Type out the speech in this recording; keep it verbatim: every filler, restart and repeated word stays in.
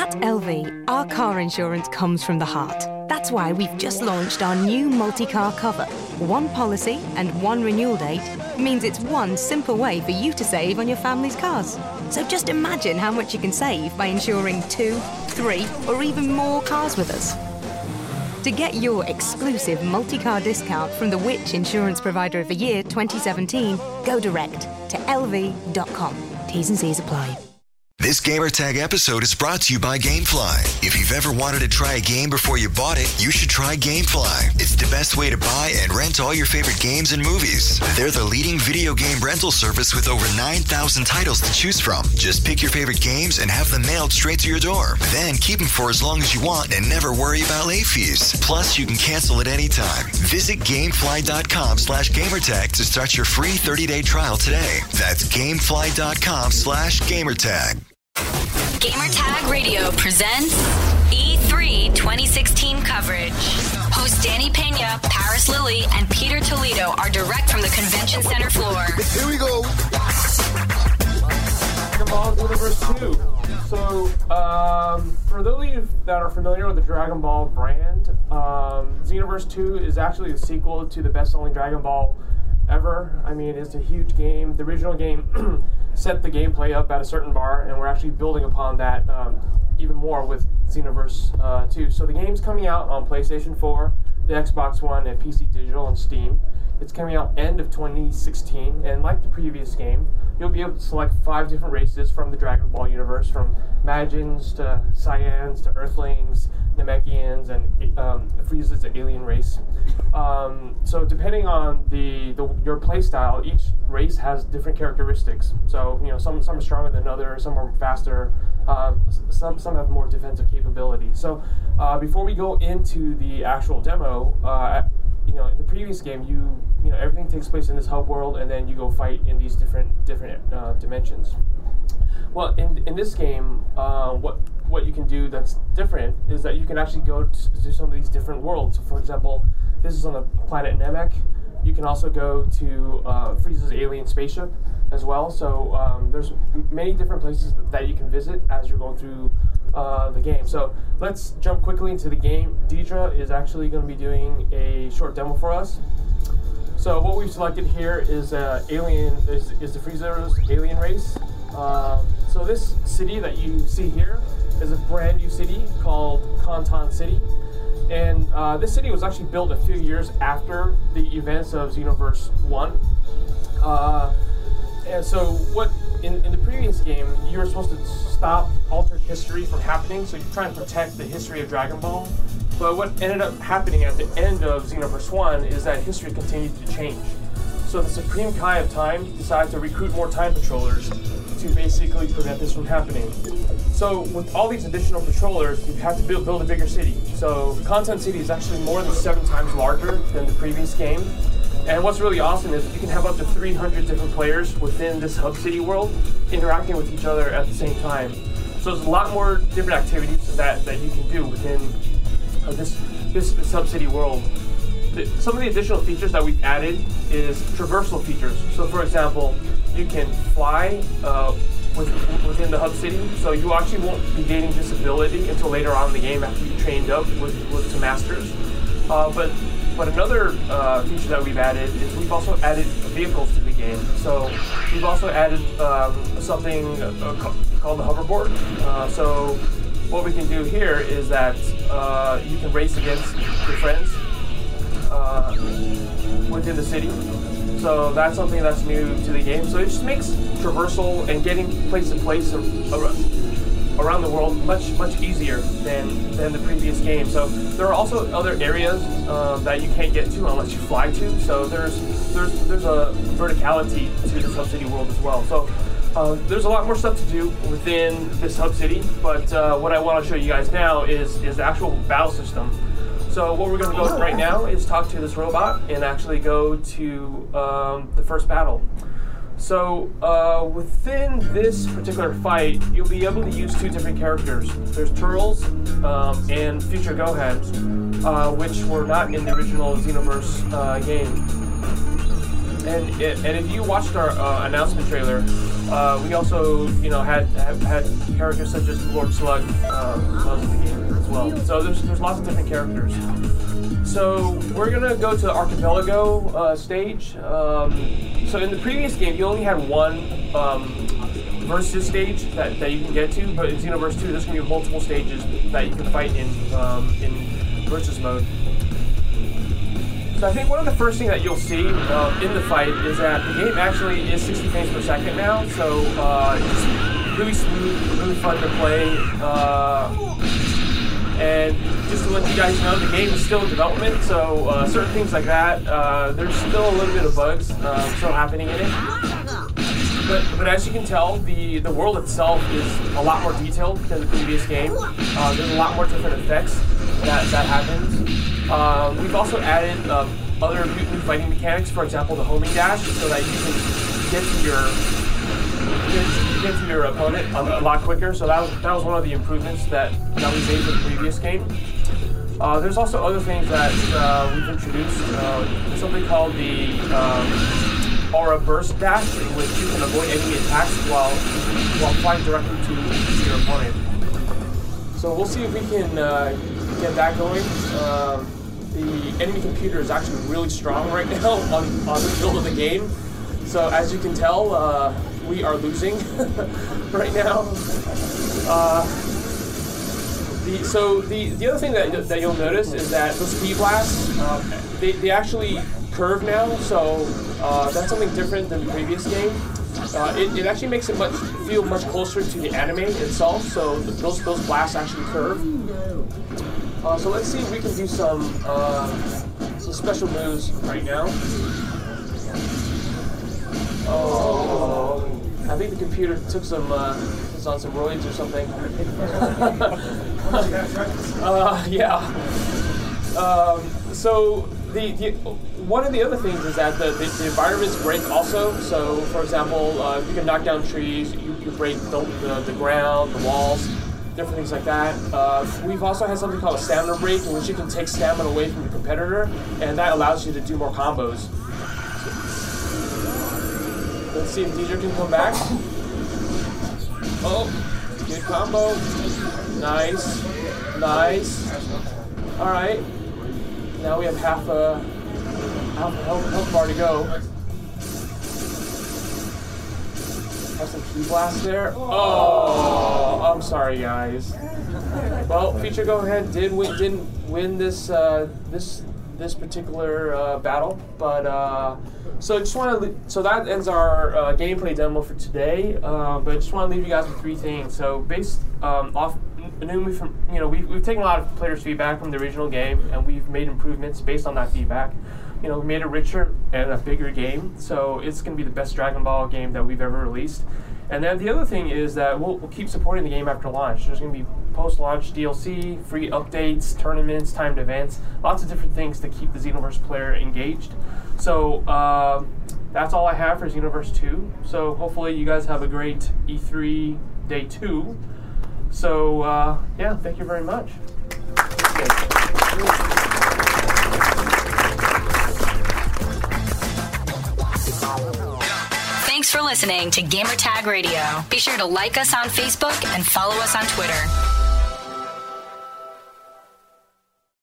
At L V, our car insurance comes from the heart. That's why we've just launched our new multi-car cover. One policy and one renewal date means it's one simple way for you to save on your family's cars. So just imagine how much you can save by insuring two, three, or even more cars with us. To get your exclusive multi-car discount from the Which Insurance Provider of the Year twenty seventeen, go direct to L V dot com. T's and C's apply. This Gamertag episode is brought to you by Gamefly. If you've ever wanted to try a game before you bought it, you should try Gamefly. It's the best way to buy and rent all your favorite games and movies. They're the leading video game rental service with over nine thousand titles to choose from. Just pick your favorite games and have them mailed straight to your door. Then keep them for as long as you want and never worry about late fees. Plus, you can cancel at any time. Visit Gamefly.com slash Gamertag to start your free thirty-day trial today. That's Gamefly.com slash Gamertag. Gamertag Radio presents E three twenty sixteen coverage. Hosts Danny Pena, Paris Lilly, and Peter Toledo are direct from the Convention Center floor. Here we go. Dragon Ball Xenoverse two. So, um, for those of you that are familiar with the Dragon Ball brand, um, Xenoverse two is actually the sequel to the best-selling Dragon Ball ever. I mean, it's a huge game. The original game set the gameplay up at a certain bar, and we're actually building upon that um, even more with Xenoverse uh, two. So the game's coming out on PlayStation four, the Xbox One, and P C Digital and Steam. It's coming out end of twenty sixteen, and like the previous game, you'll be able to select five different races from the Dragon Ball universe, from Magyans to Saiyans to Earthlings, Namekians, and um, Frieza's an alien race. Um, so depending on the, the your play style, each race has different characteristics. So you know, some some are stronger than others, some are faster, uh, some some have more defensive capability. So uh, before we go into the actual demo, uh, you know, in the previous game, you you know everything takes place in this hub world, and then you go fight in these different different uh, dimensions. Well, in in this game, uh, what what you can do that's different is that you can actually go to, to some of these different worlds. So, for example, this is on the planet Namek. You can also go to uh, Frieza's alien spaceship as well. So um, there's many different places that you can visit as you're going through uh, the game. So let's jump quickly into the game. Deidre is actually going to be doing a short demo for us. So what we've selected here is uh, alien is, is the Frieza's alien race. Uh, so this city that you see here is a brand new city called Conton City. And uh, this city was actually built a few years after the events of Xenoverse one. Uh, and so what in, in the previous game, you were supposed to stop altered history from happening, so you're trying to protect the history of Dragon Ball. But what ended up happening at the end of Xenoverse one is that history continued to change. So the Supreme Kai of Time decided to recruit more Time Patrollers to basically prevent this from happening. So with all these additional patrollers, you have to build, build a bigger city. So Conton City is actually more than seven times larger than the previous game. And what's really awesome is you can have up to three hundred different players within this hub city world interacting with each other at the same time. So there's a lot more different activities that, that you can do within uh, this, this, this hub city world. The, some of the additional features that we've added is traversal features. So for example, you can fly uh, with, within the hub city, so you actually won't be gaining this ability until later on in the game after you've trained up with, with some masters. Uh, but but another uh, feature that we've added is we've also added vehicles to the game. So we've also added um, something uh, called the hoverboard. Uh, so what we can do here is that uh, you can race against your friends uh, within the city. So that's something that's new to the game. So it just makes traversal and getting place to place around the world much, much easier than, than the previous game. So there are also other areas uh, that you can't get to unless you fly to. So there's there's there's a verticality to this hub city world as well. So uh, there's a lot more stuff to do within this hub city. But uh, what I want to show you guys now is is the actual battle system. So what we're going to go right now is talk to this robot and actually go to um, the first battle. So uh, within this particular fight, you'll be able to use two different characters. There's Turles um, and Future Gohan, uh, which were not in the original Xenoverse uh, game. And it, and if you watched our uh, announcement trailer, Uh, we also, you know, had have had characters such as Lord Slug uh, was in the game as well. So there's there's lots of different characters. So we're gonna go to the Archipelago uh, stage. Um, so in the previous game, you only had one um, versus stage that, that you can get to, but in Xenoverse two, there's gonna be multiple stages that you can fight in um, in versus mode. So I think one of the first things that you'll see uh, in the fight is that the game actually is sixty frames per second now, so uh, it's really smooth, really fun to play. Uh, and just to let you guys know, the game is still in development, so uh, certain things like that, uh, there's still a little bit of bugs uh, still happening in it. But, but as you can tell, the, the world itself is a lot more detailed than the previous game. Uh, there's a lot more different effects that, that happens. Um, we've also added um, other new fighting mechanics, for example, the homing dash, so that you can get to your get, get to your opponent a lot quicker. So that was that was one of the improvements that, that we made in the previous game. Uh, there's also other things that uh, we've introduced. Uh, something called the um, Aura Burst Dash, in which you can avoid enemy attacks while while flying directly to, to your opponent. So we'll see if we can uh, get that going. Um, The enemy computer is actually really strong right now on, on the build of the game. So as you can tell, uh, we are losing right now. Uh, the, so the, the other thing that, that you'll notice is that those speed blasts, uh, they, they actually curve now. So uh, that's something different than the previous game. Uh, it, it actually makes it much feel much closer to the anime itself. So th those, those blasts actually curve. Uh, so let's see if we can do some uh, some special moves right now. Oh, I think the computer took some uh, is on some roids or something. uh, yeah. Um, so the, the one of the other things is that the, the, the environments break also. So for example, uh, you can knock down trees, you, you break the, the the ground, the walls. Different things like that. Uh, we've also had something called a stamina break, in which you can take stamina away from the competitor, and that allows you to do more combos. So, let's see if Deidre can come back. Oh, good combo. Nice, nice. All right. Now we have half a half a health, health bar to go. Have some key blast there. Oh, I'm sorry, guys. Well, Feature Go Ahead did win, didn't win this uh, this this particular uh, battle, but uh, so I just want to so that ends our uh, gameplay demo for today. Uh, but I just want to leave you guys with three things. So based um, off, from you know we've we've taken a lot of players' feedback from the original game, and we've made improvements based on that feedback. You know, we made a richer and a bigger game, so it's going to be the best Dragon Ball game that we've ever released. And then the other thing is that we'll, we'll keep supporting the game after launch. There's going to be post-launch D L C, free updates, tournaments, timed events, lots of different things to keep the Xenoverse player engaged. So uh, that's all I have for Xenoverse two. So hopefully you guys have a great E three Day two. So uh, yeah, thank you very much. Thanks for listening to Gamertag Radio. Be sure to like us on Facebook and follow us on Twitter.